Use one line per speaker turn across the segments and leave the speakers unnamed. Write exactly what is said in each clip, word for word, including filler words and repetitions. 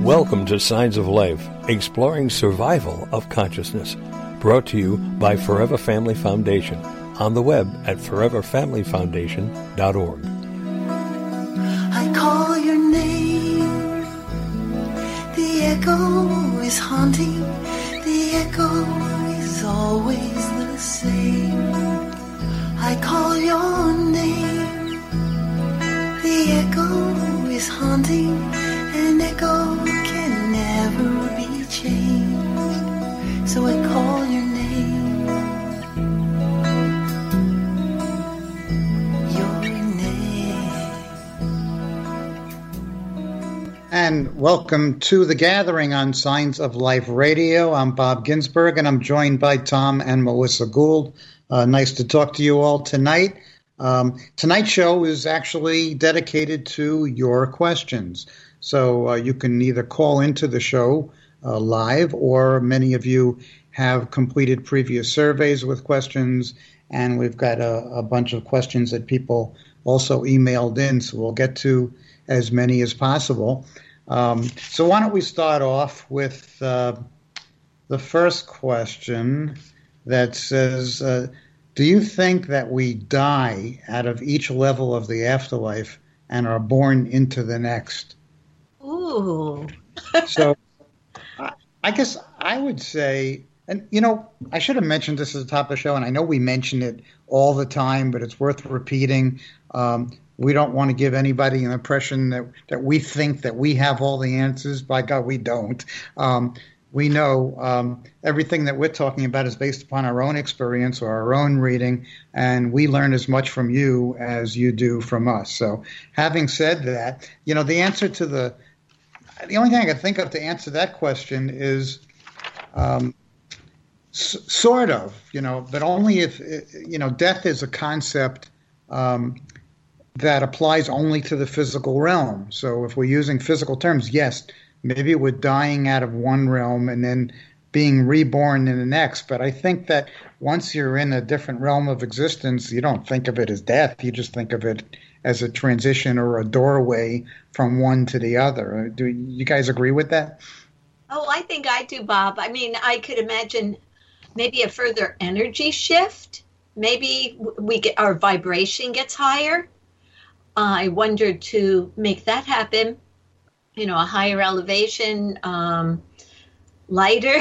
Welcome to Signs of Life, exploring survival of consciousness. Brought to you by Forever Family Foundation. On the web at forever family foundation dot org.
I call your name. The echo is haunting. The echo is always the same. I call your name. The echo is haunting. An echo can never be changed. So I call your name. Your name.
And welcome to The Gathering on Signs of Life Radio. I'm Bob Ginsberg, and I'm joined by Tom and Melissa Gould. Uh, nice to talk to you all tonight. Um, tonight's show is actually dedicated to your questions. So uh, you can either call into the show uh, live, or many of you have completed previous surveys with questions, and we've got a, a bunch of questions that people also emailed in, so we'll get to as many as possible. Um, so why don't we start off with uh, the first question that says, uh, do you think that we die out of each level of the afterlife and are born into the next?
Ooh.
So I, I guess I would say, and you know, I should have mentioned this at the top of the show, and I know we mention it all the time, but it's worth repeating. Um, we don't want to give anybody an impression that, that we think that we have all the answers. By God, we don't. Um, we know um, everything that we're talking about is based upon our own experience or our own reading, and we learn as much from you as you do from us. So having said that, you know, the answer to the The only thing I can think of to answer that question is um, s- sort of, you know, but only if, you know, death is a concept um, that applies only to the physical realm. So if we're using physical terms, yes, maybe we're dying out of one realm and then being reborn in the next. But I think that once you're in a different realm of existence, you don't think of it as death. You just think of it as a transition or a doorway from one to the other. Do you guys agree with that?
Oh, I think I do, Bob. I mean, I could imagine maybe a further energy shift. Maybe we get our vibration gets higher. I wonder to make that happen, you know, a higher elevation, um, lighter,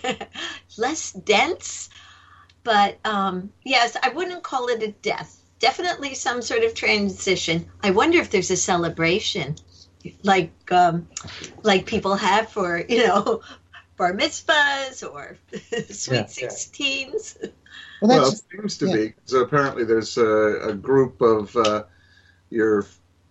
less dense. But um, yes, I wouldn't call it a death. Definitely some sort of transition. I wonder if there's a celebration, like um, like people have for, you know, bar mitzvahs or sweet
Yeah,
sixteens.
yeah.
Well,
Well,
well,
that's,
it seems to
yeah.
be. So apparently there's a, a group of uh, your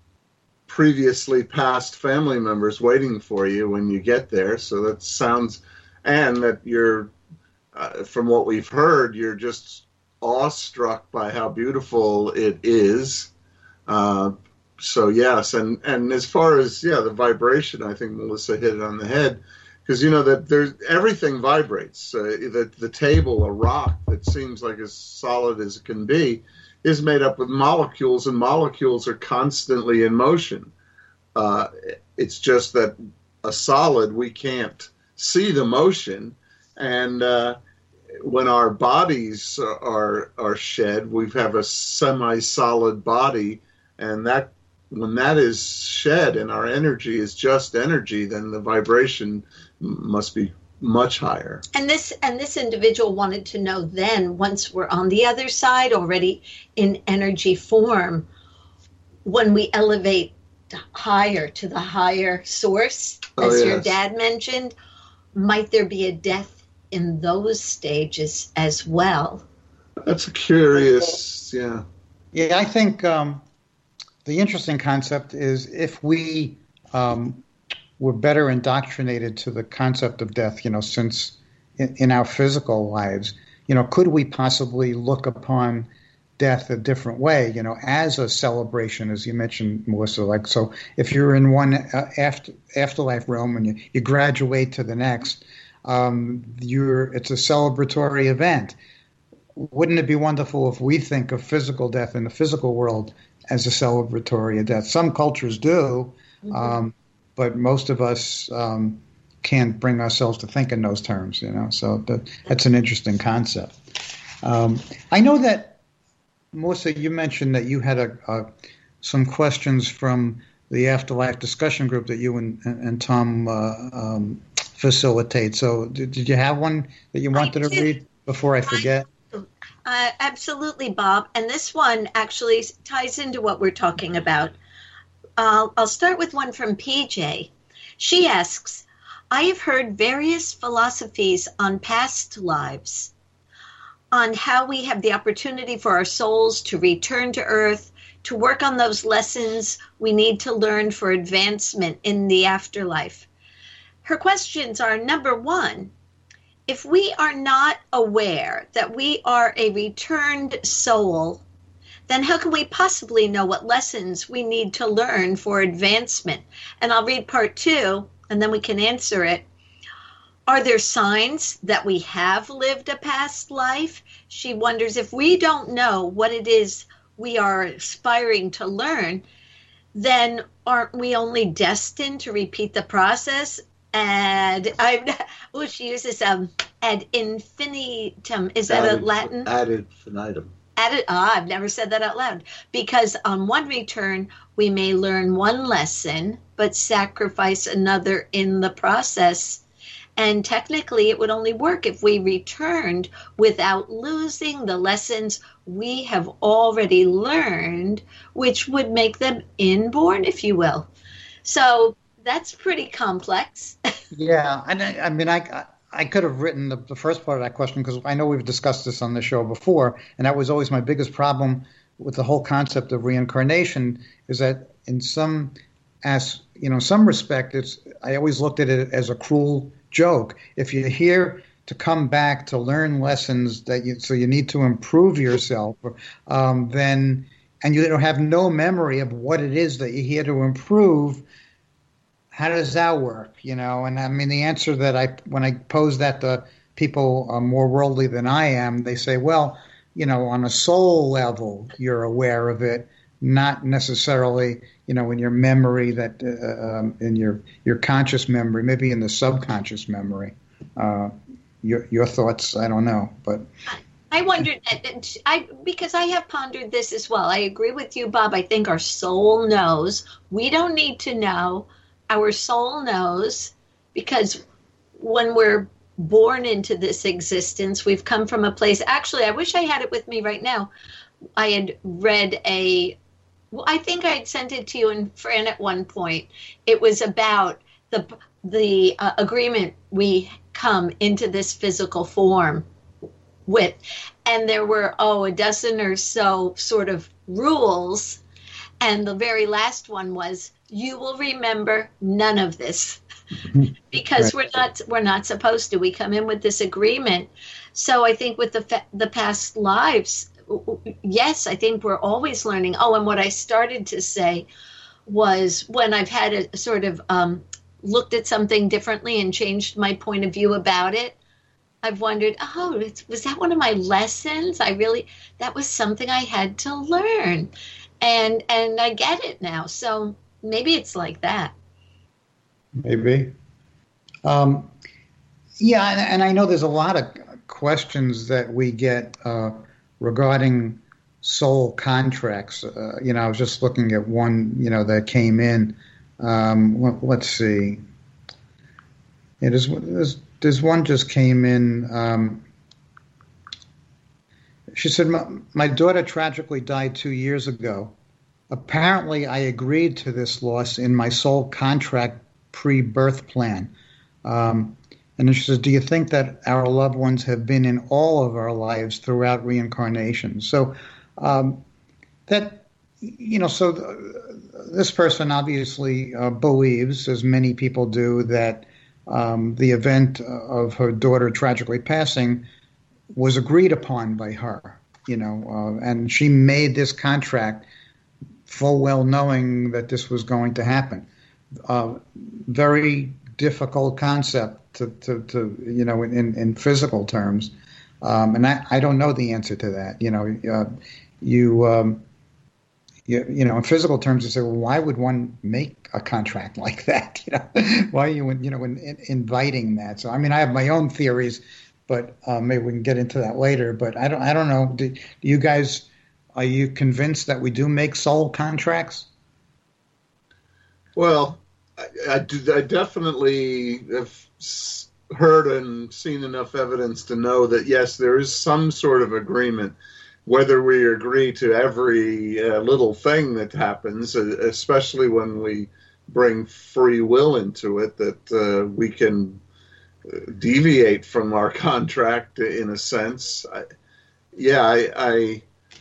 previously passed family members waiting for you when you get there. So that sounds, and that you're, uh, from what we've heard, you're just awestruck by how beautiful it is. Uh, so yes, and, and as far as, yeah, the vibration, I think Melissa hit it on the head, because you know that there's everything vibrates. Uh, the, the table, a rock that seems like as solid as it can be, is made up of molecules, and molecules are constantly in motion. Uh, it's just that a solid, we can't see the motion, and uh, when our bodies are are shed, we have a semi-solid body, and that when that is shed and our energy is just energy, then the vibration must be much higher.
And this and this individual wanted to know then, once we're on the other side, already in energy form, when we elevate higher to the higher source,
Oh,
as your
yes.
dad mentioned, might there be a death in those stages as well?
That's a curious, yeah.
Yeah, I think um, the interesting concept is if we um, were better indoctrinated to the concept of death, you know, since in, in our physical lives, you know, could we possibly look upon death a different way, you know, as a celebration, as you mentioned, Melissa? Like, so if you're in one uh, after, afterlife realm and you, you graduate to the next, um, you're it's a celebratory event. Wouldn't it be wonderful if we think of physical death in the physical world as a celebratory death? Some cultures do.
Mm-hmm.
Um, but most of us um, can't bring ourselves to think in those terms, you know. So that, that's an interesting concept. Um, I know that, Melissa, you mentioned that you had a, a, some questions from the Afterlife discussion group that you and, and Tom uh, um, facilitate. So did, did you have one that you wanted to read before I forget?
Uh, absolutely, Bob. And this one actually ties into what we're talking about. Uh, I'll start with one from P J. She asks, I have heard various philosophies on past lives, on how we have the opportunity for our souls to return to Earth, to work on those lessons we need to learn for advancement in the afterlife. Her questions are, number one, if we are not aware that we are a returned soul, then how can we possibly know what lessons we need to learn for advancement? And I'll read part two, and then we can answer it. Are there signs that we have lived a past life? She wonders if we don't know what it is we are aspiring to learn, then aren't we only destined to repeat the process? And I'm, oh, she uses um ad infinitum. Is that
ad,
a Latin?
Ad infinitum.
Ad, ah, I've never said that out loud. Because on one return, we may learn one lesson, but sacrifice another in the process. And technically, it would only work if we returned without losing the lessons we have already learned, which would make them inborn, if you will. So that's pretty complex.
Yeah, and I, I mean, I I could have written the, the first part of that question because I know we've discussed this on the show before, and that was always my biggest problem with the whole concept of reincarnation is that in some, as you know, some respect, it's I always looked at it as a cruel joke. If you're here to come back to learn lessons that you, so you need to improve yourself, um, then, and you don't have no memory of what it is that you're here to improve. How does that work? You know, and I mean, the answer that I, when I pose that to people uh, more worldly than I am, they say, well, you know, on a soul level, you're aware of it, not necessarily, you know, in your memory that, uh, um, in your, your conscious memory, maybe in the subconscious memory. Uh, your, your thoughts, I don't know, but.
I wondered, I because I have pondered this as well. I agree with you, Bob. I think our soul knows. We don't need to know. Our soul knows, because when we're born into this existence, we've come from a place. Actually, I wish I had it with me right now. I had read a, well, I think I had sent it to you and Fran at one point. It was about the the uh, agreement we come into this physical form with. And there were, oh, a dozen or so sort of rules. And the very last one was, you will remember none of this because right. we're not we're not supposed to. We come in with this agreement. So I think with the fa- the past lives, yes, I think we're always learning. Oh, and what I started to say was when I've had a sort of um, looked at something differently and changed my point of view about it, I've wondered, oh, it's, was that one of my lessons? I really, that was something I had to learn. And and I get it now. So maybe it's like that.
Maybe. Um, yeah, and, and I know there's a lot of questions that we get uh, regarding soul contracts. Uh, you know, I was just looking at one, you know, that came in. Um, let, let's see. Yeah, there's, there's, there's one just came in. Um, she said, my, my daughter tragically died two years ago. Apparently, I agreed to this loss in my soul contract pre-birth plan. Um, and then she says, do you think that our loved ones have been in all of our lives throughout reincarnation? So um, that, you know, so th- this person obviously uh, believes, as many people do, that um, the event of her daughter tragically passing was agreed upon by her, you know, uh, and she made this contract full well knowing that this was going to happen. Uh, very difficult concept to, to, to you know, in, in physical terms. Um, and I, I don't know the answer to that. You know, uh, you, um, you, you know, in physical terms, you say, well, why would one make a contract like that? You know, why are you, you know, in, in, inviting that? So, I mean, I have my own theories, but uh, maybe we can get into that later. But I don't, I don't know. Do, do you guys, are you convinced that we do make soul contracts?
Well, I, I, I definitely have heard and seen enough evidence to know that, yes, there is some sort of agreement. Whether we agree to every uh, little thing that happens, uh, especially when we bring free will into it, that uh, we can deviate from our contract in a sense. I, yeah, I, I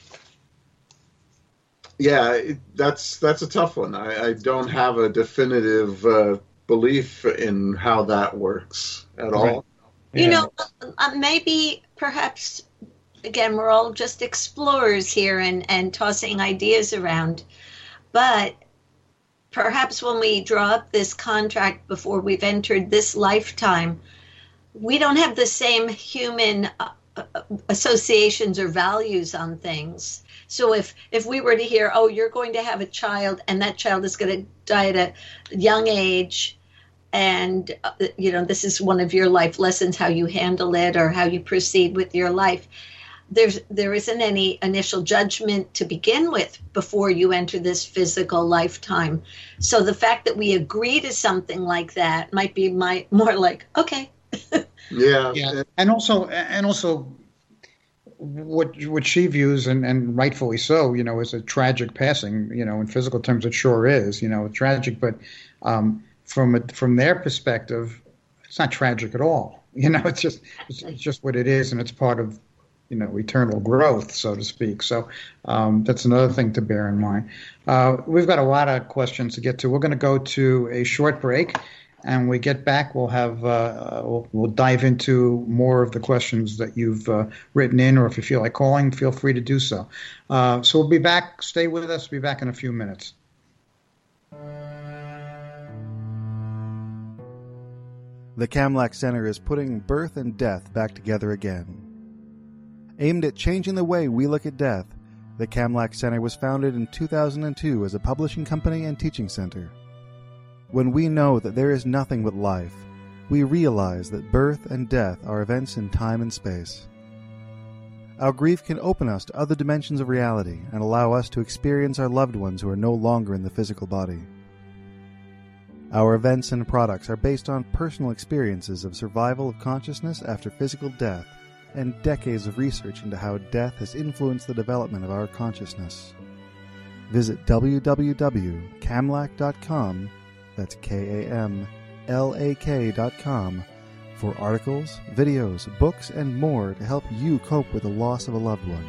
yeah, it, that's that's a tough one. I, I don't have a definitive uh, belief in how that works at
Right.
all.
You
Yeah.
know, uh, maybe perhaps, again, we're all just explorers here and, and tossing ideas around. But perhaps when we draw up this contract before we've entered this lifetime, we don't have the same human uh, associations or values on things. So if, if we were to hear, oh, you're going to have a child and that child is going to die at a young age, and, uh, you know, this is one of your life lessons, how you handle it or how you proceed with your life. There's, there isn't any initial judgment to begin with before you enter this physical lifetime. So the fact that we agree to something like that might be my, more like, okay.
Yeah.
Yeah, and also, and also, what what she views, and, and rightfully so, you know, is a tragic passing. You know, in physical terms, it sure is. You know, tragic, but um, from a, from their perspective, it's not tragic at all. You know, it's just it's, it's just what it is, and it's part of, you know, eternal growth, so to speak. So um, that's another thing to bear in mind. Uh, we've got a lot of questions to get to. We're going to go to a short break. And we get back, we'll have uh, we'll, we'll dive into more of the questions that you've uh, written in, or if you feel like calling, feel free to do so. Uh, so we'll be back. Stay with us. We'll be back in a few minutes.
The Kamlak Center is putting birth and death back together again. Aimed at changing the way we look at death, the Kamlak Center was founded in two thousand two as a publishing company and teaching center. When we know that there is nothing but life, we realize that birth and death are events in time and space. Our grief can open us to other dimensions of reality and allow us to experience our loved ones who are no longer in the physical body. Our events and products are based on personal experiences of survival of consciousness after physical death and decades of research into how death has influenced the development of our consciousness. Visit w w w dot kamlak dot com, that's K A M L A K dot com, for articles, videos, books, and more to help you cope with the loss of a loved one.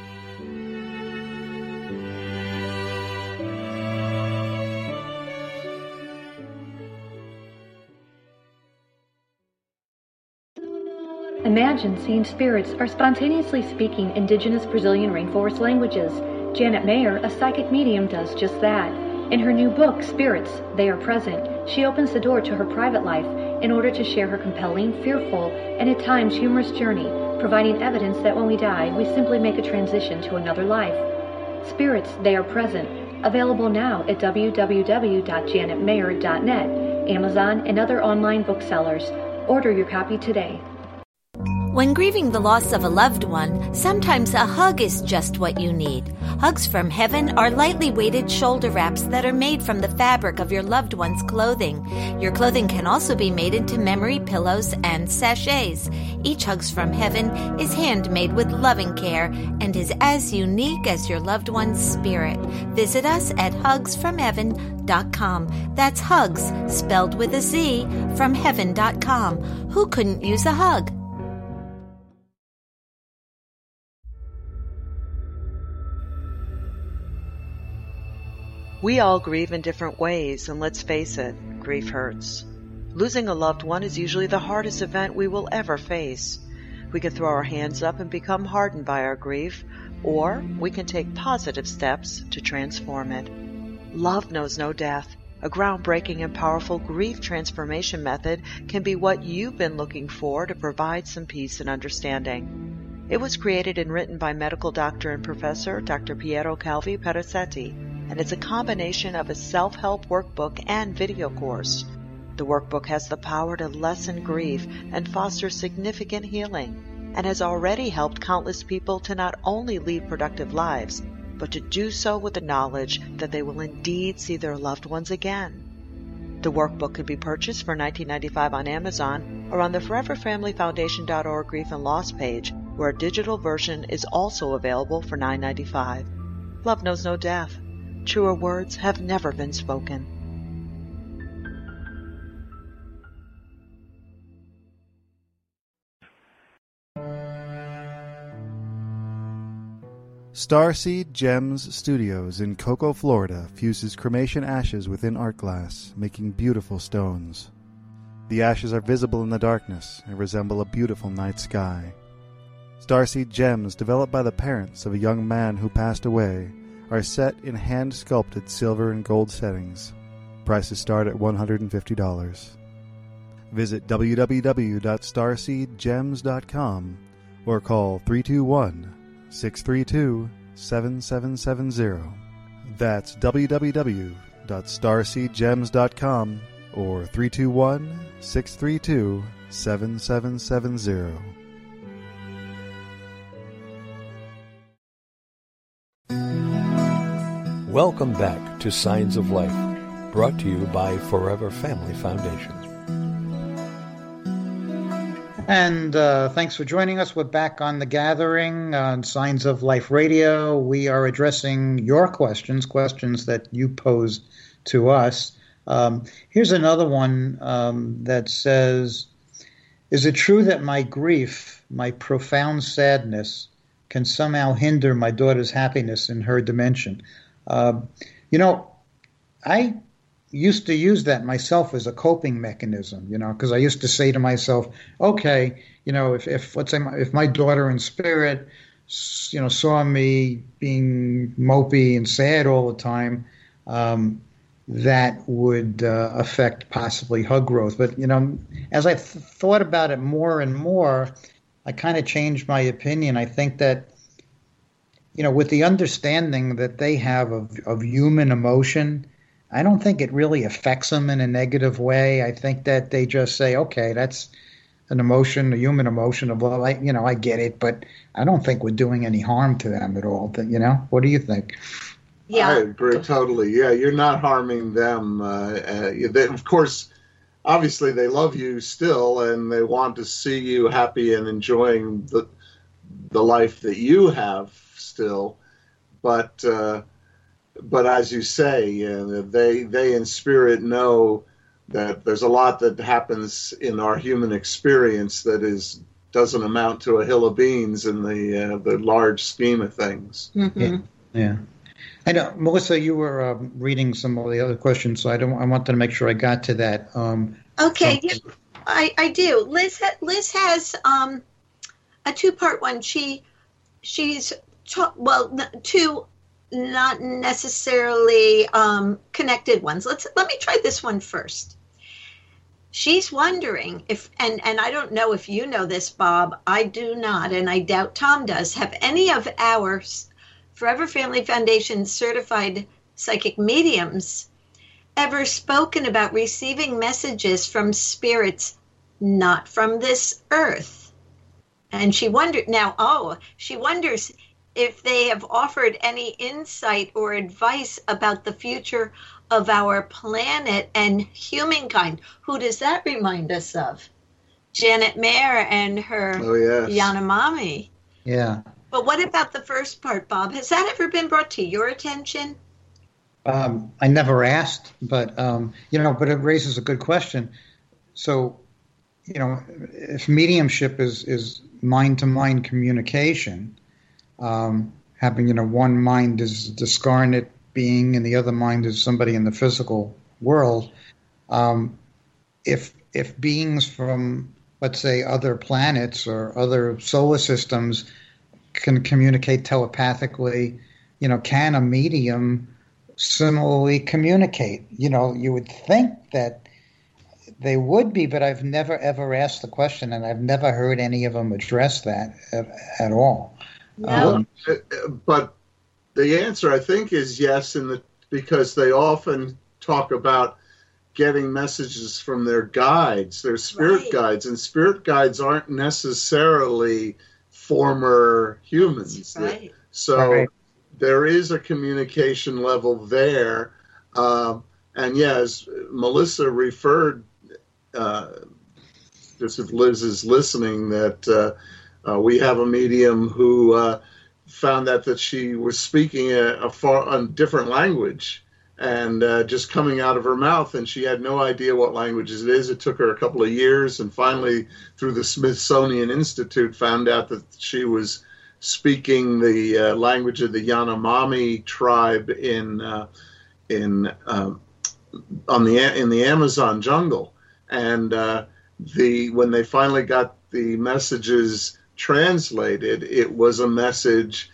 Imagine seeing spirits are spontaneously speaking indigenous Brazilian rainforest languages. Janet Mayer, a psychic medium, does just that. In her new book, Spirits, They Are Present, she opens the door to her private life in order to share her compelling, fearful, and at times humorous journey, providing evidence that when we die, we simply make a transition to another life. Spirits, They Are Present, available now at w w w dot janet mayer dot net, Amazon, and other online booksellers. Order your copy today.
When grieving the loss of a loved one, sometimes a hug is just what you need. Hugs from Heaven are lightly weighted shoulder wraps that are made from the fabric of your loved one's clothing. Your clothing can also be made into memory pillows and sachets. Each Hugs from Heaven is handmade with loving care and is as unique as your loved one's spirit. Visit us at hugs from heaven dot com. That's Hugs, spelled with a Z, from heaven dot com. Who couldn't use a hug?
We all grieve in different ways, and let's face it, grief hurts. Losing a loved one is usually the hardest event we will ever face. We can throw our hands up and become hardened by our grief, or we can take positive steps to transform it. Love knows no death. A groundbreaking and powerful grief transformation method can be what you've been looking for to provide some peace and understanding. It was created and written by medical doctor and professor Doctor Piero Calvi Perazzetti. and it's a combination of a self-help workbook and video course. The workbook has the power to lessen grief and foster significant healing, and has already helped countless people to not only lead productive lives, but to do so with the knowledge that they will indeed see their loved ones again. The workbook can be purchased for nineteen ninety-five dollars on Amazon or on the forever family foundation dot org Grief and Loss page, where a digital version is also available for nine ninety-five. Love knows no death. Truer words have never been spoken.
Starseed Gems Studios in Cocoa, Florida fuses cremation ashes within art glass, making beautiful stones. The ashes are visible in the darkness and resemble a beautiful night sky. Starseed Gems, developed by the parents of a young man who passed away, are set in hand-sculpted silver and gold settings. Prices start at one hundred fifty dollars. Visit w w w dot starseed gems dot com or call three two one, six three two, seven seven seven zero. That's w w w dot starseed gems dot com or three two one, six three two, seven seven seven zero.
Welcome back to Signs of Life, brought to you by Forever Family Foundation.
And uh, thanks for joining us. We're back on The Gathering on Signs of Life Radio. We are addressing your questions, questions that you posed to us. Um, here's another one um, that says, is it true that my grief, my profound sadness, can somehow hinder my daughter's happiness in her dimension? Uh, you know, I used to use that myself as a coping mechanism, you know, because I used to say to myself, okay, you know, if, if let's say my, if my daughter in spirit, you know, saw me being mopey and sad all the time, um, that would uh, affect possibly her growth. But, you know, as I th- thought about it more and more, I kind of changed my opinion. I think that, you know, with the understanding that they have of, of human emotion, I don't think it really affects them in a negative way. I think that they just say, okay, that's an emotion, a human emotion. Well, I, you know, I get it, but I don't think we're doing any harm to them at all. You know, what do you think?
Yeah,
I agree totally. Yeah, you're not harming them. Uh, uh, they, of course, obviously they love you still, and they want to see you happy and enjoying the the life that you have still. But uh, but as you say, uh, they they in spirit know that there's a lot that happens in our human experience that is doesn't amount to a hill of beans in the uh, the large scheme of things.
Mm-hmm.
Yeah. Yeah. I know, Melissa, you were uh, reading some of the other questions, so I don't. I wanted to make sure I got to that. Um,
okay, yeah, I, I do. Liz ha- Liz has um, a two-part one. She she's ta- well, two not necessarily um, connected ones. Let's let me try this one first. She's wondering if, and, and I don't know if you know this, Bob. I do not, and I doubt Tom does. Have any of our Forever Family Foundation certified psychic mediums ever spoken about receiving messages from spirits not from this earth? And she wondered now, oh, she wonders if they have offered any insight or advice about the future of our planet and humankind. Who does that remind us of? Janet Mayer and her
Oh, yes.
Yanomami.
yeah.
But what about the first part, Bob? Has that ever been brought to your attention?
Um, I never asked, but um, you know, but it raises a good question. So, you know, if mediumship is is mind to mind communication, um, having you know one mind is a discarnate being and the other mind is somebody in the physical world. Um, if if beings from, let's say, other planets or other solar systems can communicate telepathically, you know, can a medium similarly communicate? You know, you would think that they would be, but I've never ever asked the question, and I've never heard any of them address that at, at all.
No.
Um,
But the answer, I think, is yes. In the because they often talk about getting messages from their guides, their spirit
Right.
guides, and spirit guides aren't necessarily former humans.
Right.
So
Right.
there is a communication level there. Uh, and yeah, as Melissa referred, uh, just if Liz is listening, that uh, uh, we have a medium who uh, found out that she was speaking a, a far a different language and uh, just coming out of her mouth, and she had no idea what language it is. It took her a couple of years, and finally, through the Smithsonian Institute, found out that she was speaking the uh, language of the Yanomami tribe in uh, in uh, on the in the Amazon jungle, and uh, the when they finally got the messages translated, it was a message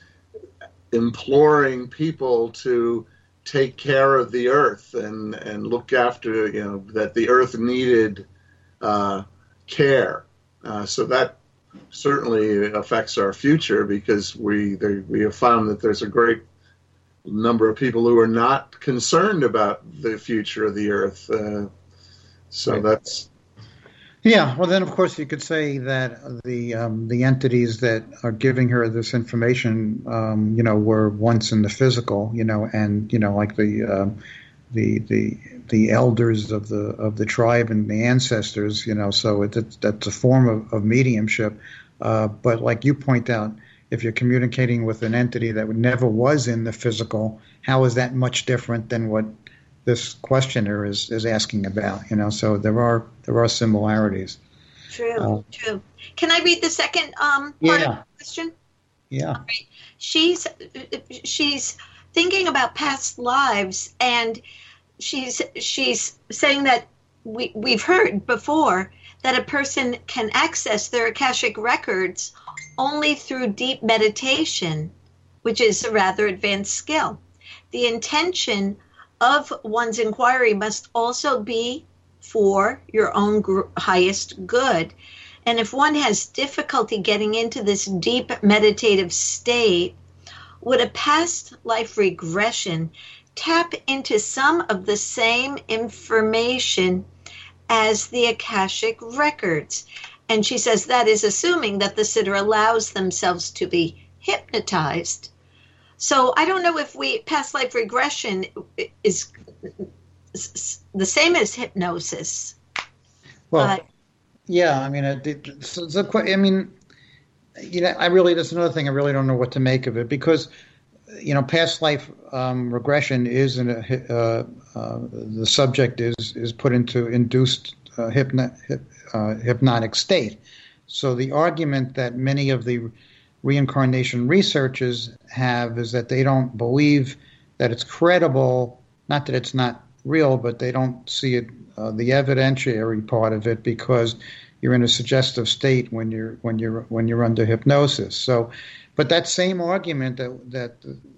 imploring people to take care of the earth and and look after, you know, that the earth needed uh, care. Uh, so that certainly affects our future, because we they, we have found that there's a great number of people who are not concerned about the future of the earth. Uh, so
Right.
that's
Yeah, well, then of course you could say that the um, the entities that are giving her this information, um, you know, were once in the physical, you know, and you know, like the um, the the the elders of the of the tribe and the ancestors, you know, so it, it, that's a form of, of mediumship. Uh, but like you point out, if you're communicating with an entity that never was in the physical, how is that much different than what this questioner is, is asking about? You know, so there are there are similarities.
True,
Uh,
true. Can I read the second um, part
Yeah.
of the question?
Yeah.
She's she's thinking about past lives, and she's she's saying that we we've heard before that a person can access their Akashic records only through deep meditation, which is a rather advanced skill. The intention of one's inquiry must also be for your own gr- highest good. And if one has difficulty getting into this deep meditative state, would a past life regression tap into some of the same information as the Akashic records? And she says that is assuming that the sitter allows themselves to be hypnotized. So I don't know if we past life regression is the same as hypnosis.
Well,
But-
yeah, I mean, it, it, so it's a que- I mean, you know, I really, that's another thing I really don't know what to make of it, because, you know, past life um, regression is in a, uh, uh, the subject is is put into induced uh, hypno, hip, uh, hypnotic state. So the argument that many of the reincarnation researchers have is that they don't believe that it's credible, not that it's not real, but they don't see it, uh, the evidentiary part of it, because you're in a suggestive state when you're when you're when you're under hypnosis. So, but that same argument that that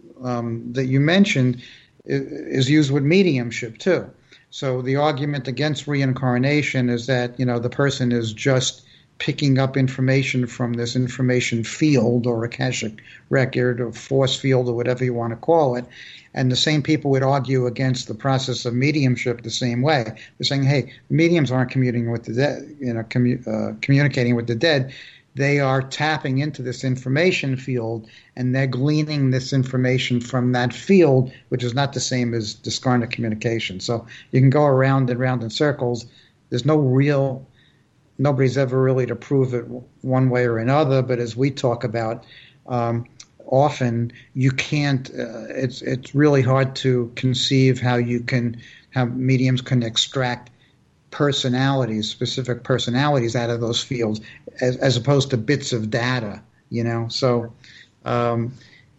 um, that you mentioned is, is used with mediumship too. So the argument against reincarnation is that, you know, the person is just picking up information from this information field or Akashic record or force field or whatever you want to call it. And the same people would argue against the process of mediumship the same way. They're saying, hey, mediums aren't communicating with the dead, you know, commu- uh, communicating with the dead. They are tapping into this information field, and they're gleaning this information from that field, which is not the same as discarnate communication. So you can go around and round in circles. There's no real, nobody's ever really to prove it one way or another. But as we talk about, um, often you can't, uh, it's it's really hard to conceive how you can, how mediums can extract personalities, specific personalities out of those fields, as, as opposed to bits of data, you know. So, um,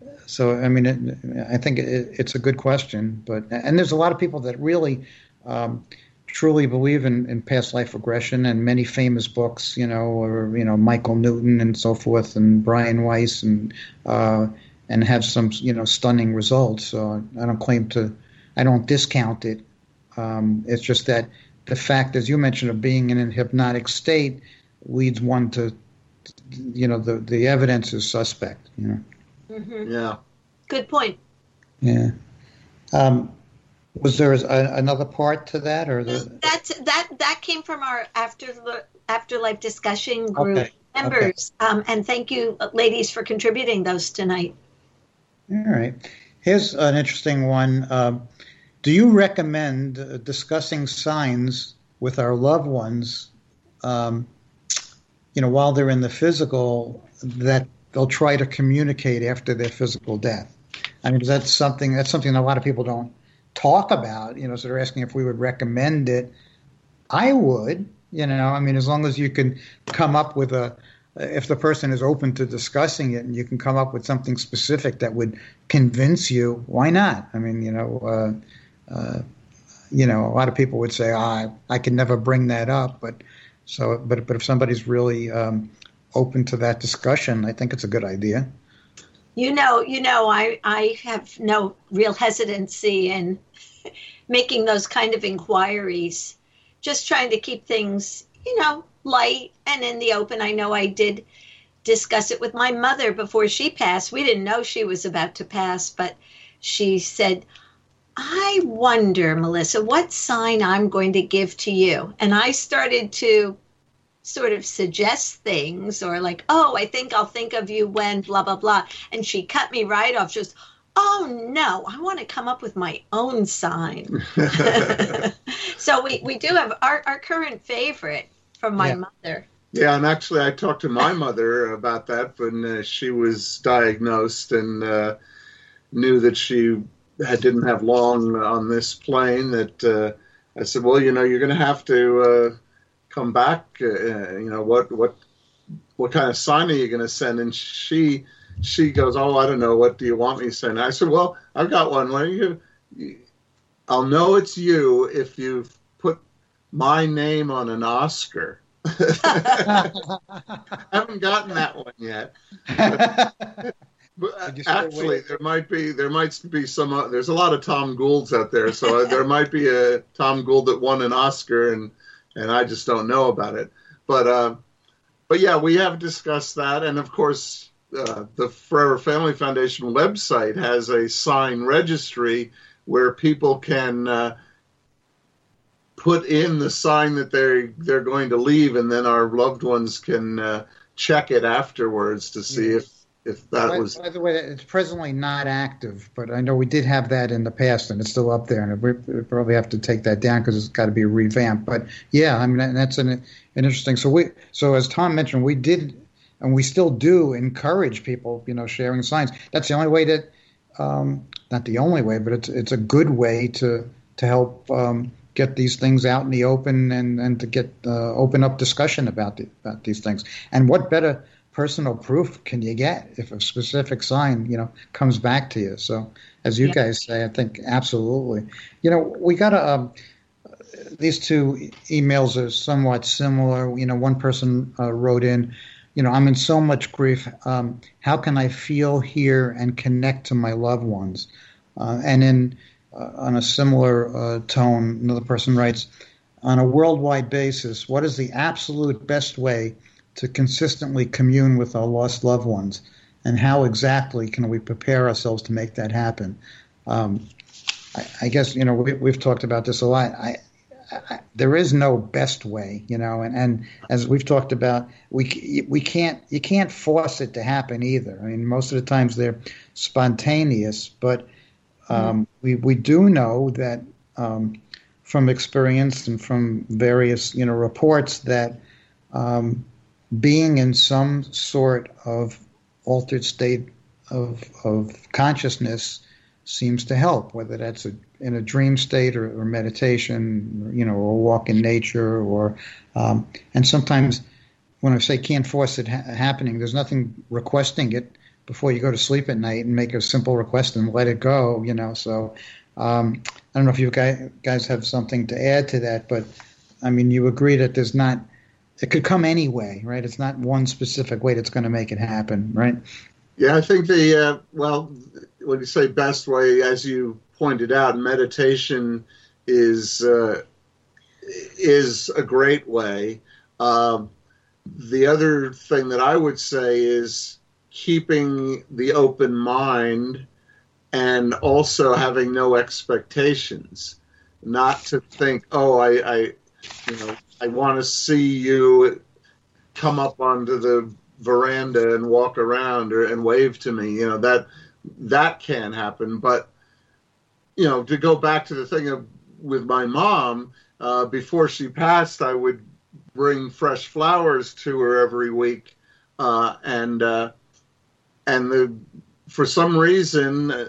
so I mean, it, I think it, it's a good question, but and there's a lot of people that really um, truly believe in, in past life regression, and many famous books, you know, or you know Michael Newton and so forth, and Brian Weiss, and uh, and have some you know stunning results. So I don't claim to, I don't discount it. Um, it's just that the fact, as you mentioned, of being in a hypnotic state leads one to, you know, the, the evidence is suspect, you know.
Mm-hmm.
yeah.
Good point.
Yeah. Um, Was there a, another part to that, or the?
That's that that came from our after afterlife discussion group
Okay.
members, okay. um, and thank you, ladies, for contributing those tonight.
All right. Here's an interesting one. Um, do you recommend uh, discussing signs with our loved ones, um, you know, while they're in the physical, that they'll try to communicate after their physical death? I mean, that's something that's something that a lot of people don't talk about, you know, so they're asking if we would recommend it. I would, you know, I mean, as long as you can come up with a, if the person is open to discussing it and you can come up with something specific that would convince you, why not? I mean, you know, uh, uh, you know, a lot of people would say, oh, I, I can never bring that up. But so, but, but if somebody's really um, open to that discussion, I think it's a good idea.
You know, you know, I, I have no real hesitancy in making those kind of inquiries, just trying to keep things, you know, light and in the open. I know I did discuss it with my mother before she passed. We didn't know she was about to pass, but she said, I wonder, Melissa, what sign I'm going to give to you. And I started to sort of suggest things, or like, oh, I think I'll think of you when blah, blah, blah. And she cut me right off. She goes, oh, no, I want to come up with my own sign. So we, we do have our, our current favorite from my
Yeah.
mother.
Yeah, and actually I talked to my mother about that when uh, she was diagnosed and uh, knew that she had, didn't have long on this plane. That uh, I said, well, you know, you're going to have to uh, come back. Uh, you know, what what what kind of sign are you going to send? And she she goes, oh, I don't know. What do you want me to send? I said, well, I've got one. Why don't you? I'll know it's you if you've put my name on an Oscar. I haven't gotten that one yet. But, but actually, there might be there might be some. Uh, there's a lot of Tom Goulds out there, so there might be a Tom Gould that won an Oscar, and and I just don't know about it. But uh, but yeah, we have discussed that, and of course, uh, the Forever Family Foundation website has a sign registry where people can uh, put in the sign that they're they're going to leave, and then our loved ones can uh, check it afterwards to see
Yeah.
if if that
by,
was.
by the way, it's presently not active, but I know we did have that in the past, and it's still up there, and we, we probably have to take that down because it's got to be revamped. But yeah, I mean, that's an, an interesting. So we, so as Tom mentioned, we did, and we still do encourage people, you know, sharing signs. That's the only way that, um, not the only way, but it's it's a good way to to help um, get these things out in the open and and to get uh, open up discussion about the, about these things. And what better personal proof can you get if a specific sign, you know, comes back to you? So, as you
Yeah.
guys say, I think absolutely. You know, we got to. Um, these two e- emails are somewhat similar. You know, one person uh, wrote in, you know, I'm in so much grief. Um, how can I feel, hear, and connect to my loved ones? Uh, and in uh, on a similar uh, tone, another person writes, on a worldwide basis, what is the absolute best way to consistently commune with our lost loved ones, and how exactly can we prepare ourselves to make that happen? Um, I, I guess, you know, we, we've talked about this a lot. I, I, there is no best way, you know, and, and as we've talked about, we we can't you can't force it to happen either. I mean, most of the times they're spontaneous, but um, we we do know that um, from experience and from various, you know, reports that um, being in some sort of altered state of of consciousness seems to help, whether that's a, in a dream state or, or meditation, you know, or a walk in nature, or um, and sometimes when I say can't force it ha- happening, there's nothing requesting it before you go to sleep at night and make a simple request and let it go, you know. So um, I don't know if you guys, guys have something to add to that, but I mean, you agree that there's not. It could come any way, right? It's not one specific way that's going to make it happen, right?
Yeah, I think the, uh, well, when you say best way, as you pointed out, meditation is uh, is a great way. Um, the other thing that I would say is keeping the open mind and also having no expectations, not to think, oh, I, I you know, I want to see you come up onto the veranda and walk around or and wave to me. You know, that that can happen. But, you know, to go back to the thing of with my mom, uh, before she passed, I would bring fresh flowers to her every week, uh, and uh, and the for some reason uh,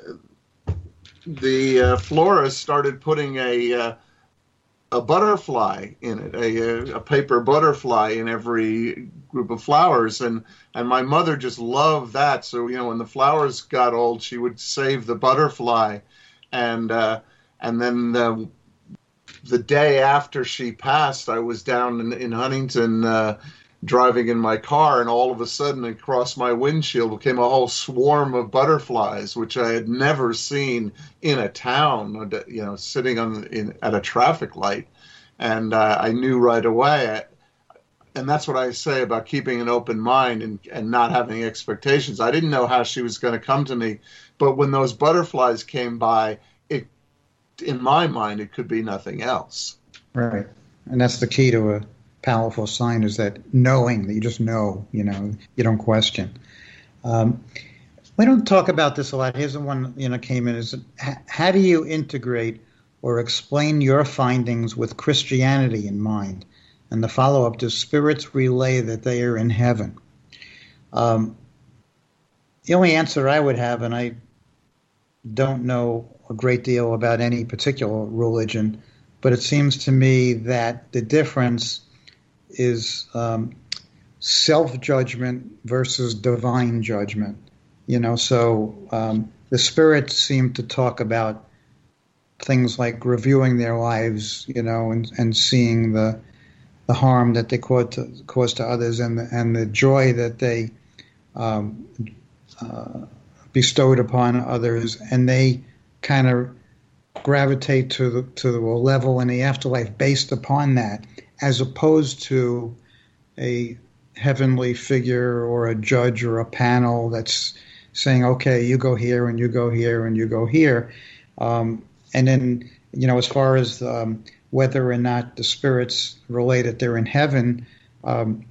the uh, florist started putting a uh, a butterfly in it, a, a paper butterfly in every group of flowers, and and my mother just loved that. So, you know, when the flowers got old, she would save the butterfly, and uh, and then the, the day after she passed, I was down in, in Huntington uh, driving in my car, and all of a sudden across my windshield came a whole swarm of butterflies, which I had never seen in a town, you know, sitting on in, at a traffic light. And uh, I knew right away, and that's what I say about keeping an open mind and, and not having expectations. I didn't know how she was going to come to me, but when those butterflies came by, it, in my mind, it could be nothing else.
Right. And that's the key to a powerful sign, is that knowing, that you just know, you know, you don't question. Um, we don't talk about this a lot. Here's the one, you know, came in, is how do you integrate or explain your findings with Christianity in mind? And the follow-up, do spirits relay that they are in heaven? Um, the only answer I would have, and I don't know a great deal about any particular religion, but it seems to me that the difference is um, self-judgment versus divine judgment. You know, so um, the spirits seem to talk about things like reviewing their lives, you know, and, and seeing the the harm that they cause to, cause to others, and the, and the joy that they um, uh, bestowed upon others, and they kind of gravitate to the to the level in the afterlife based upon that, as opposed to a heavenly figure or a judge or a panel that's saying, okay, you go here and you go here and you go here. Um, and then, you know, as far as um, whether or not the spirits relate that they're in heaven, um,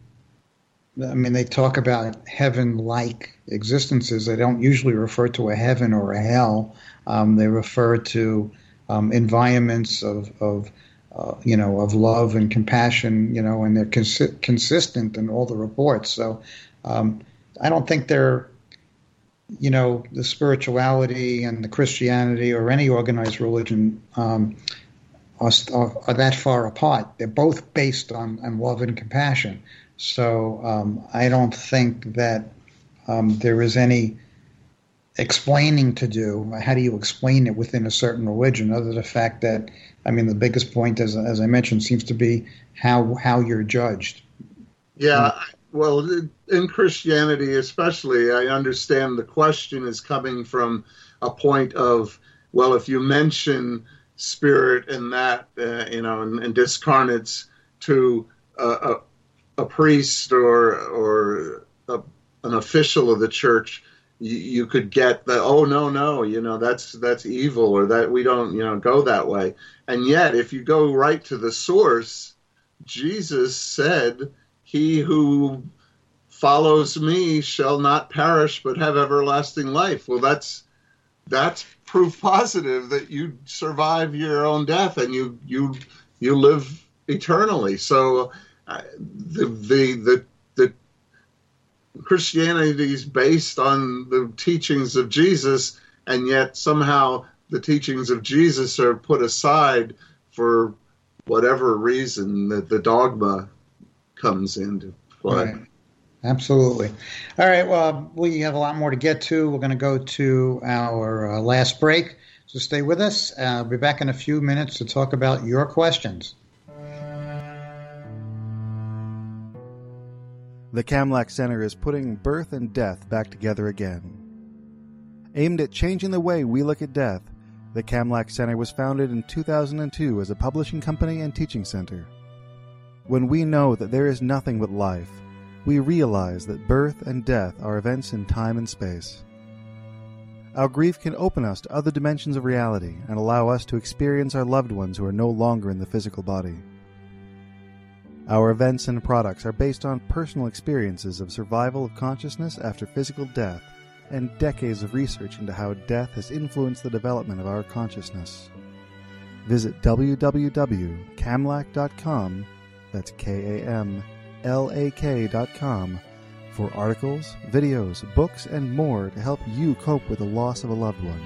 I mean, they talk about heaven-like existences. They don't usually refer to a heaven or a hell. Um, they refer to um, environments of, of uh, you know, of love and compassion, you know, and they're consi- consistent in all the reports. So um, I don't think they're, you know, the spirituality and the Christianity or any organized religion um, are, are, are that far apart. They're both based on, on love and compassion. So um, I don't think that um, there is any explaining to do. How do you explain it within a certain religion, other than the fact that, I mean, the biggest point, as as I mentioned, seems to be how how you're judged.
Yeah, well, in Christianity especially, I understand the question is coming from a point of, well, if you mention spirit and that, uh, you know, and, and discarnates to a, a, a priest or or a, an official of the church, you, you could get the, oh, no, no, you know, that's that's evil, or that we don't, you know, go that way. And yet, if you go right to the source, Jesus said, he who follows me shall not perish but have everlasting life. Well, that's that's proof positive that you survive your own death and you you you live eternally. So uh, the the the the Christianity is based on the teachings of Jesus, and yet somehow the teachings of Jesus are put aside for whatever reason that the dogma comes into play.
Right. Absolutely. All right. Well, we have a lot more to get to. We're going to go to our uh, last break. So stay with us. Uh, I'll be back in a few minutes to talk about your questions.
The Kamlach Center is putting birth and death back together again. Aimed at changing the way we look at death, the Kamlach Center was founded in two thousand two as a publishing company and teaching center. When we know that there is nothing but life, we realize that birth and death are events in time and space. Our grief can open us to other dimensions of reality and allow us to experience our loved ones who are no longer in the physical body. Our events and products are based on personal experiences of survival of consciousness after physical death and decades of research into how death has influenced the development of our consciousness. Visit w w w dot kamlak dot com, that's K A M L A K dot com, for articles, videos, books, and more to help you cope with the loss of a loved one.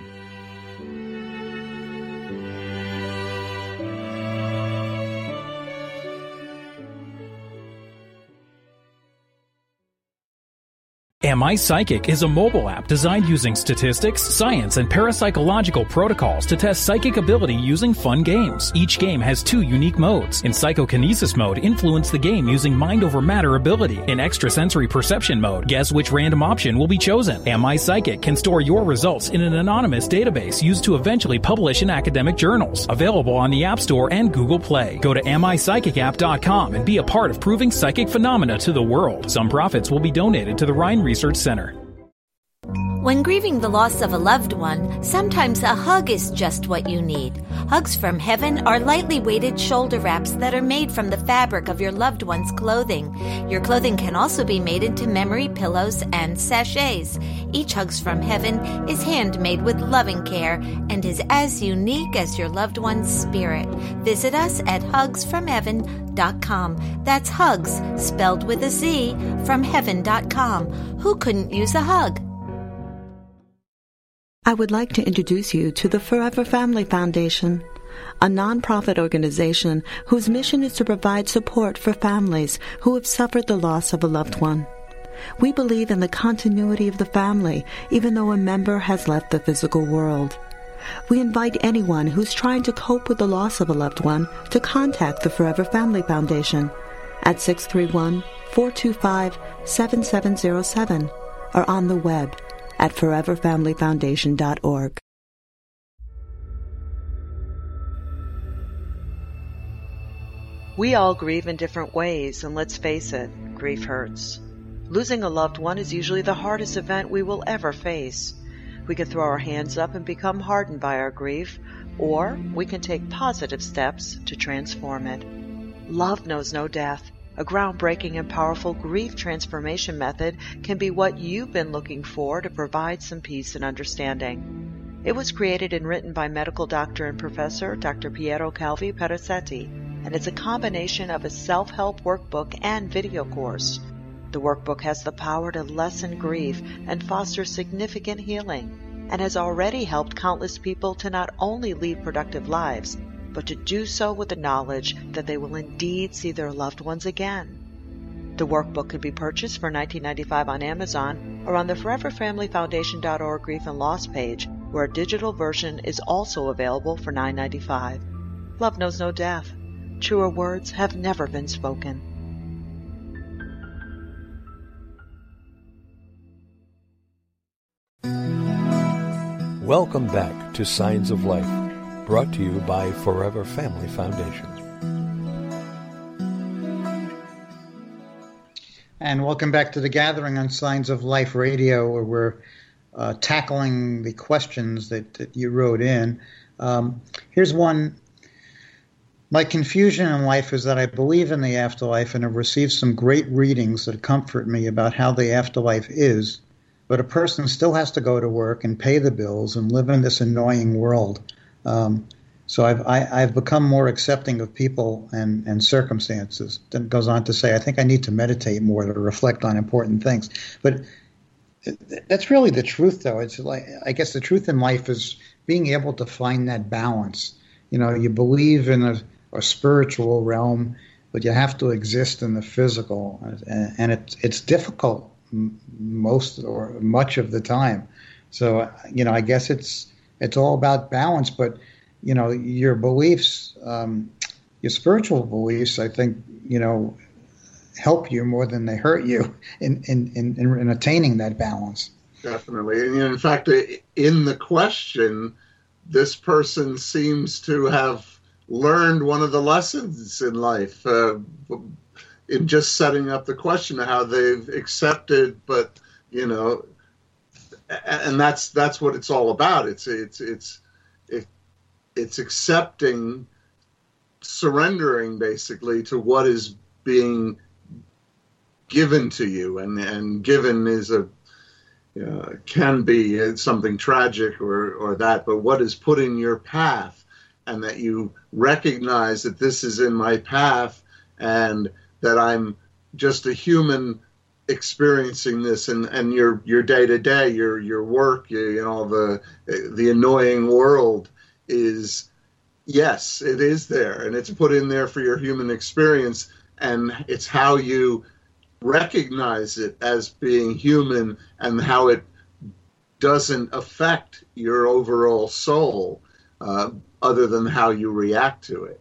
Am I Psychic is a mobile app designed using statistics, science, and parapsychological protocols to test psychic ability using fun games. Each game has two unique modes. In Psychokinesis mode, influence the game using mind over matter ability. In Extrasensory Perception mode, guess which random option will be chosen. Am I Psychic can store your results in an anonymous database used to eventually publish in academic journals. Available on the App Store and Google Play. Go to am I psychic app dot com and be a part of proving psychic phenomena to the world. Some profits will be donated to the Rhine Research Center.
When grieving the loss of a loved one, sometimes a hug is just what you need. Hugs from Heaven are lightly weighted shoulder wraps that are made from the fabric of your loved one's clothing. Your clothing can also be made into memory pillows and sachets. Each Hugs from Heaven is handmade with loving care and is as unique as your loved one's spirit. Visit us at hugs from heaven dot com. That's hugs, spelled with a Z, from heaven dot com. Who couldn't use a hug?
I would like to introduce you to the Forever Family Foundation, a nonprofit organization whose mission is to provide support for families who have suffered the loss of a loved one. We believe in the continuity of the family, even though a member has left the physical world. We invite anyone who's trying to cope with the loss of a loved one to contact the Forever Family Foundation at six three one, four two five, seven seven zero seven or on the web at forever family foundation dot org.
We all grieve in different ways, and let's face it, grief hurts. Losing a loved one is usually the hardest event we will ever face. We can throw our hands up and become hardened by our grief, or we can take positive steps to transform it. Love knows no death. A groundbreaking and powerful grief transformation method can be what you've been looking for to provide some peace and understanding. It was created and written by medical doctor and professor Doctor Piero Calvi Perazzetti, and it's a combination of a self-help workbook and video course. The workbook has the power to lessen grief and foster significant healing, and has already helped countless people to not only lead productive lives, but to do so with the knowledge that they will indeed see their loved ones again. The workbook can be purchased for nineteen ninety-five dollars on Amazon or on the forever family foundation dot org Grief and Loss page, where a digital version is also available for nine ninety-five. Love knows no death. Truer words have never been spoken.
Welcome back to Signs of Life, brought to you by Forever Family Foundation.
And welcome back to the gathering on Signs of Life Radio, where we're uh, tackling the questions that, that you wrote in. Um, here's one. My confusion in life is that I believe in the afterlife and have received some great readings that comfort me about how the afterlife is, but a person still has to go to work and pay the bills and live in this annoying world. Um, so I've I, I've become more accepting of people and, and circumstances. Then goes on to say, I think I need to meditate more to reflect on important things. But that's really the truth, though. It's like, I guess the truth in life is being able to find that balance. You know, you believe in a, a spiritual realm, but you have to exist in the physical, and, and it's it's difficult most or much of the time. So, you know, I guess it's it's all about balance. But, you know, your beliefs, um, your spiritual beliefs, I think, you know, help you more than they hurt you in in, in, in attaining that balance.
Definitely. And in fact, in the question, this person seems to have learned one of the lessons in life uh, in just setting up the question of how they've accepted, but, you know, and that's that's what it's all about. It's it's it's it, it's accepting, surrendering basically to what is being given to you, and and given is a uh, can be something tragic or or that, but what is put in your path, and that you recognize that this is in my path, and that I'm just a human experiencing this, and, and your your day to day, your your work, you, you know, the the annoying world is, yes, it is there, and it's put in there for your human experience, and it's how you recognize it as being human and how it doesn't affect your overall soul, uh, other than how you react to it.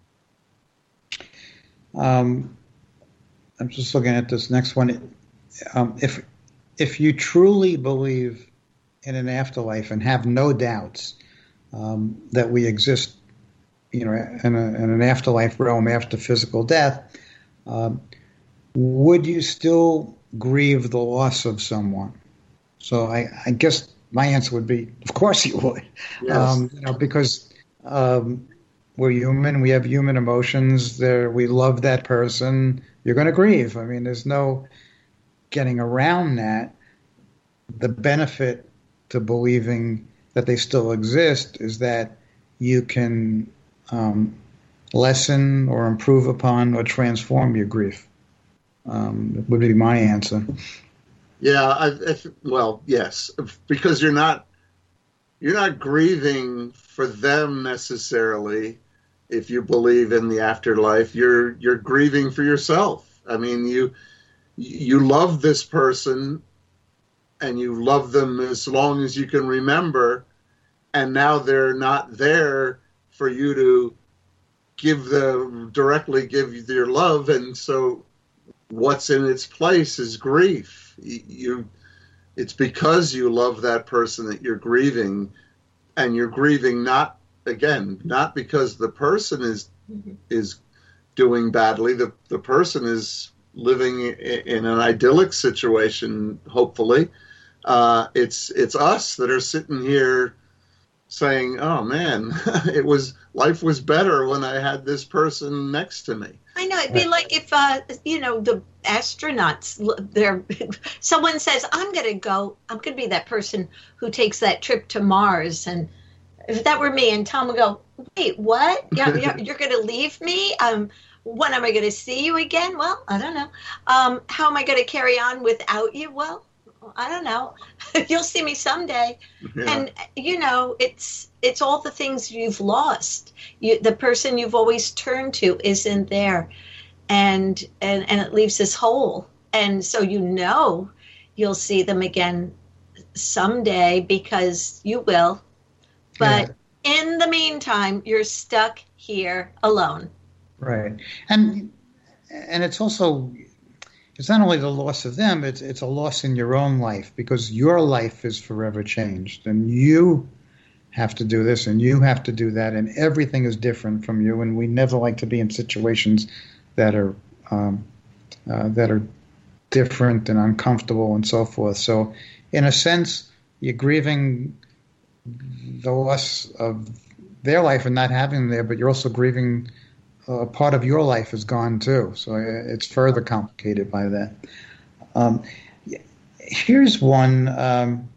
Um, I'm just looking at this next one. Um, if if you truly believe in an afterlife and have no doubts um, that we exist, you know, in, a, in an afterlife realm after physical death, um, would you still grieve the loss of someone? So I, I guess my answer would be, of course you would.
Yes.
Um, you know, because um, we're human, we have human emotions. There, we love that person. You're going to grieve. I mean, there's no getting around that. The benefit to believing that they still exist is that you can um, lessen or improve upon or transform your grief. Um, would be my answer.
Yeah, I, I, well, yes, because you're not you're not grieving for them necessarily. If you believe in the afterlife, you're you're grieving for yourself. I mean, you you love this person, and you love them as long as you can remember, and now they're not there for you to give the directly give your love, and so what's in its place is grief. You, it's because you love that person that you're grieving, and you're grieving not again not because the person is mm-hmm. is doing badly. The the person is living in an idyllic situation, hopefully. Uh, it's it's us that are sitting here saying, "Oh man, it was life was better when I had this person next to me."
I know, it'd be like if uh, you know, the astronauts. They're someone says, "I'm going to go. I'm going to be that person who takes that trip to Mars," and if that were me, and Tom would go, "Wait, what? You're, you're, you're going to leave me? Um, when am I going to see you again? Well, I don't know. Um, how am I going to carry on without you? Well, I don't know. You'll see me someday." Yeah. And you know, it's it's all the things you've lost. You, the person you've always turned to isn't there, and and and it leaves this hole. And so you know, you'll see them again someday because you will. But yeah. In the meantime, you're stuck here alone.
Right, and and it's also. It's not only the loss of them, it's it's a loss in your own life, because your life is forever changed, and you have to do this and you have to do that, and everything is different from you, and we never like to be in situations that are um, uh, that are different and uncomfortable and so forth. So in a sense, you're grieving the loss of their life and not having them there, but you're also grieving a part of your life is gone too, so it's further complicated by that. Um, here's one, um,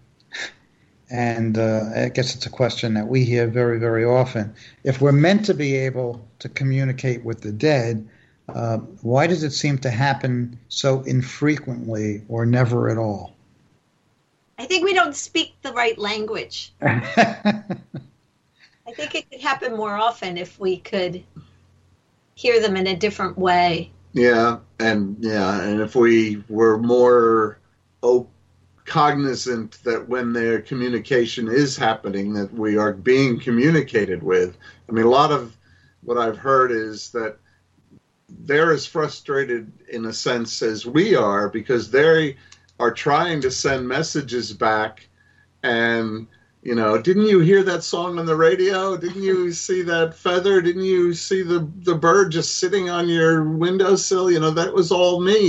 and uh, I guess it's a question that we hear very, very often. If we're meant to be able to communicate with the dead, uh, why does it seem to happen so infrequently or never at all?
I think we don't speak the right language. I think it could happen more often if we could hear them in a different way.
Yeah, and yeah, and if we were more oh, cognizant that when their communication is happening, that we are being communicated with. I mean, a lot of what I've heard is that they're as frustrated in a sense as we are, because they are trying to send messages back, and you know, didn't you hear that song on the radio? Didn't you see that feather? Didn't you see the, the bird just sitting on your windowsill? You know, that was all me.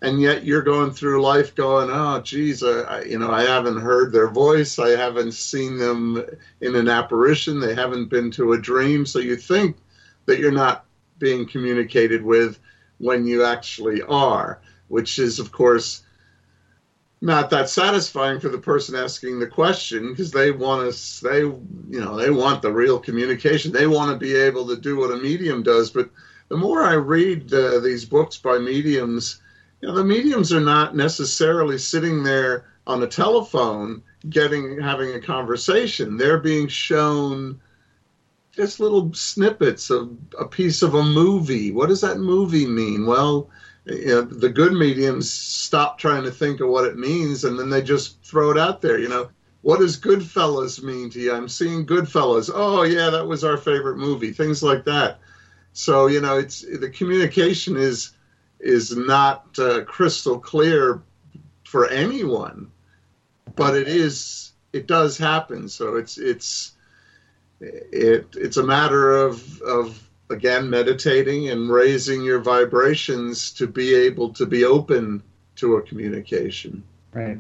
and yet you're going through life going, oh, geez, I, you know, I haven't heard their voice. I haven't seen them in an apparition. They haven't been to a dream. So you think that you're not being communicated with when you actually are, which is, of course, not that satisfying for the person asking the question, because they want to, they, you know, they want the real communication. They want to be able to do what a medium does. But the more I read uh, these books by mediums, you know, the mediums are not necessarily sitting there on a telephone getting, having a conversation. They're being shown just little snippets of a piece of a movie. What does that movie mean? Well, you know, the good mediums stop trying to think of what it means, and then they just throw it out there. You know, what does Goodfellas mean to you? I'm seeing Goodfellas. Oh, yeah, that was our favorite movie. Things like that. So, you know, it's the communication is is not uh, crystal clear for anyone, but it is. It does happen. So it's it's it it's a matter of of. Again, meditating and raising your vibrations to be able to be open to a communication.
Right.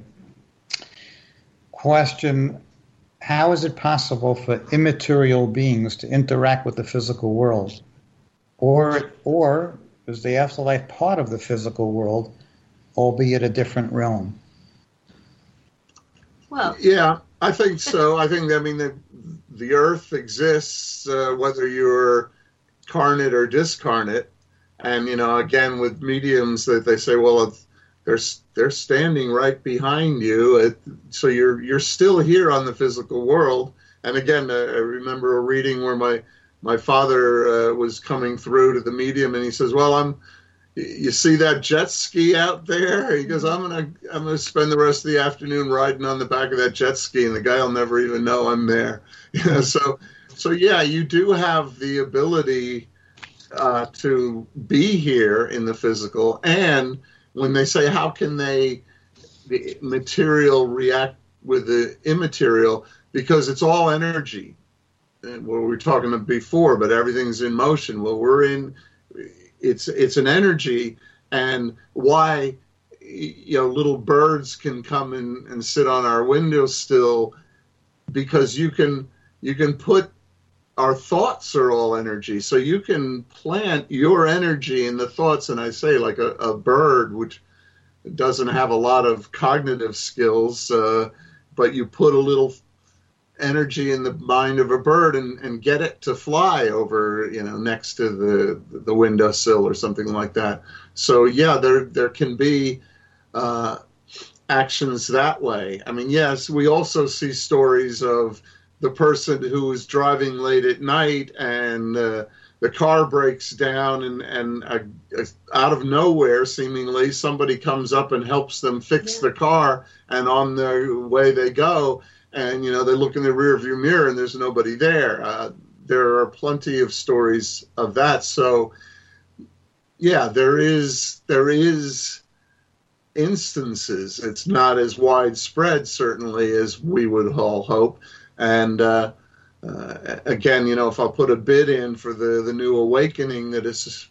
Question, how is it possible for immaterial beings to interact with the physical world? Or, or is the afterlife part of the physical world, albeit a different realm?
Well,
yeah, I think so. I think, I mean, the, the earth exists, uh, whether you're carnate or discarnate, and you know, again with mediums, that they say, well, they're they're standing right behind you, it, so you're you're still here on the physical world. And again, I remember a reading where my my father uh, was coming through to the medium, and he says, well, I'm you see that jet ski out there? He goes, I'm gonna I'm gonna spend the rest of the afternoon riding on the back of that jet ski, and the guy will never even know I'm there. You know, so. So, yeah, you do have the ability uh, to be here in the physical. And when they say, how can they, the material react with the immaterial? Because it's all energy. And what we were talking about before, but everything's in motion. Well, we're in, it's, it's an energy. And why, you know, little birds can come in and sit on our windowsill, because you can, you can put, our thoughts are all energy. So you can plant your energy in the thoughts. And I say, like a, a bird, which doesn't have a lot of cognitive skills, uh, but you put a little energy in the mind of a bird and, and get it to fly over, you know, next to the, the windowsill or something like that. So, yeah, there, there can be uh, actions that way. I mean, yes, we also see stories of the person who is driving late at night and uh, the car breaks down, and, and uh, out of nowhere, seemingly, somebody comes up and helps them fix yeah. the car, and on their way they go, and, you know, they look in the rearview mirror and there's nobody there. Uh, there are plenty of stories of that. So, yeah, there is there is instances. It's not as widespread, certainly, as we would all hope. And uh, uh, again, you know, if I'll put a bid in for the, the new awakening that is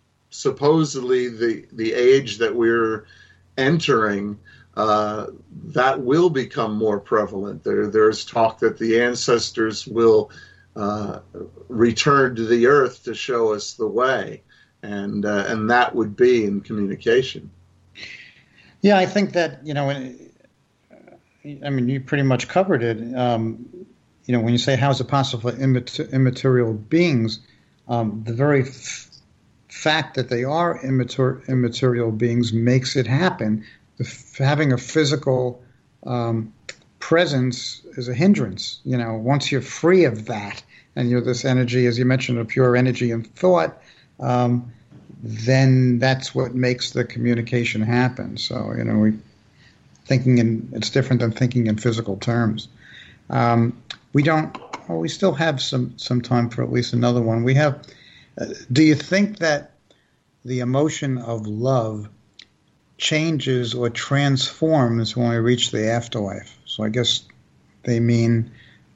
supposedly the, the age that we're entering, uh, that will become more prevalent. There, there's talk that the ancestors will uh, return to the earth to show us the way, and uh, and that would be in communication.
Yeah, I think that, you know, I mean, you pretty much covered it. Um, you know, when you say how is it possible for immater- immaterial beings, um, the very f- fact that they are immater- immaterial beings makes it happen. The f- having a physical um, presence is a hindrance. You know, once you're free of that, and you're this energy, as you mentioned, of pure energy and thought, um, then that's what makes the communication happen. So, you know, we thinking in, it's different than thinking in physical terms. Um, we don't, well, we still have some, some time for at least another one. We have, uh, do you think that the emotion of love changes or transforms when we reach the afterlife? So I guess they mean,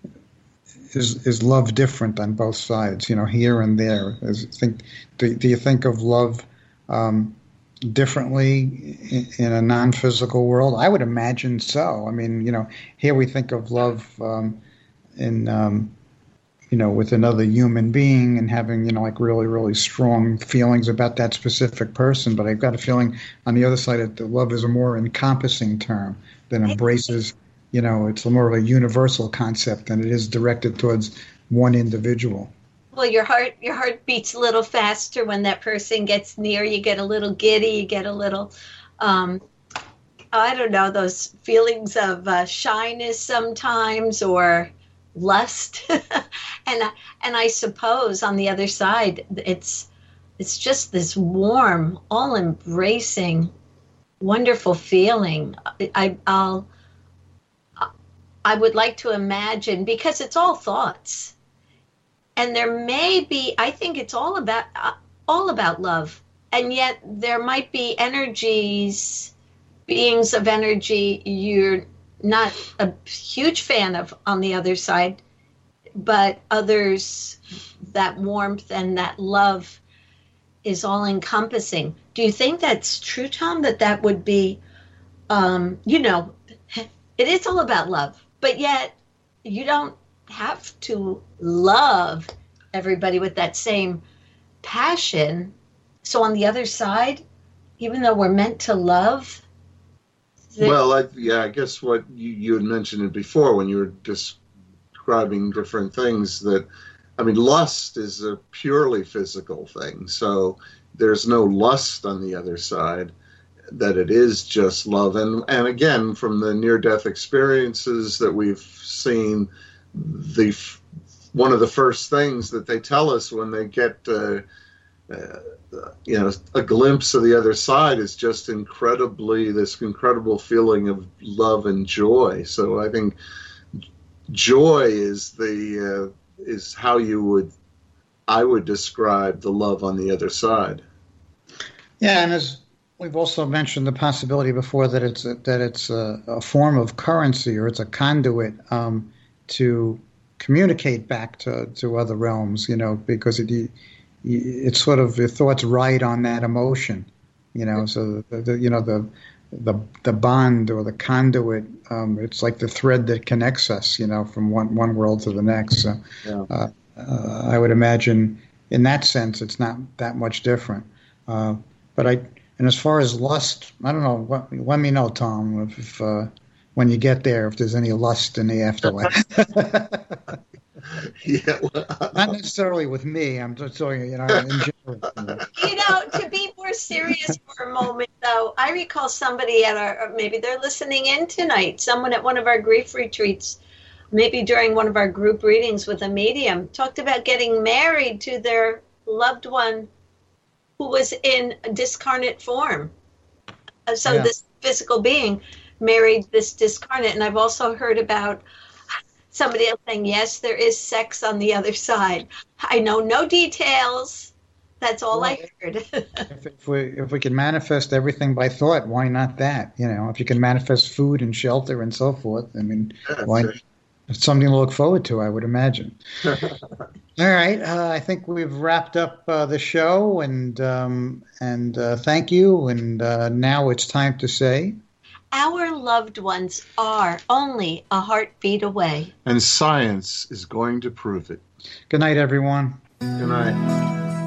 is is love different on both sides, you know, here and there? Is, think, do, do you think of love um, differently in, in a non-physical world? I would imagine so. I mean, you know, here we think of love um, in, um, you know, with another human being and having, you know, like really, really strong feelings about that specific person. But I've got a feeling on the other side that the love is a more encompassing term that embraces, you know, it's more of a universal concept than it is directed towards one individual.
Well, your heart your heart beats a little faster when that person gets near. You get a little giddy. You get a little, um, I don't know, those feelings of uh, shyness sometimes or lust. and and I suppose on the other side, it's it's just this warm, all embracing, wonderful feeling. I I'll I would like to imagine, because it's all thoughts. And there may be, I think it's all about uh, all about love, and yet there might be energies, beings of energy you're not a huge fan of on the other side, but others, that warmth and that love is all encompassing. Do you think that's true, Tom? That that would be, um, you know, it is all about love, but yet you don't have to love everybody with that same passion. So on the other side, even though we're meant to love. The-
well, I, yeah, I guess what you, you had mentioned it before when you were describing different things that, I mean, lust is a purely physical thing. So there's no lust on the other side, that it is just love. And, and again, from the near-death experiences that we've seen, the one of the first things that they tell us when they get uh, uh, you know a glimpse of the other side is just incredibly this incredible feeling of love and joy. So I think joy is the uh, is how you would I would describe the love on the other side.
Yeah, and as we've also mentioned the possibility before that it's a, that it's a, a form of currency, or it's a conduit um, to communicate back to, to other realms, you know, because it you, it's sort of your thoughts ride on that emotion, you know. So the, the you know the the the bond or the conduit, um, it's like the thread that connects us, you know, from one one world to the next. So
yeah.
uh, uh, I would imagine in that sense it's not that much different. Uh, but I and as far as lust, I don't know. What, let me know, Tom, if. if uh, when you get there, if there's any lust in the afterlife.
Yeah, well,
not necessarily with me. I'm just talking, you know, in general.
You know, to be more serious for a moment, though, I recall somebody at our, maybe they're listening in tonight, someone at one of our grief retreats, maybe during one of our group readings with a medium, talked about getting married to their loved one who was in discarnate form. So yeah. This physical being married this discarnate. And I've also heard about somebody else saying, yes, there is sex on the other side. I know no details. That's all well, I heard.
if, if we if we can manifest everything by thought, why not that? You know, if you can manifest food and shelter and so forth, I mean,
That's
why?
It.
It's something to look forward to, I would imagine. All right, uh, I think we've wrapped up uh, the show, and um, and uh, thank you. And uh, now it's time to say,
our loved ones are only a heartbeat away.
And science is going to prove it.
Good night, everyone.
Good night.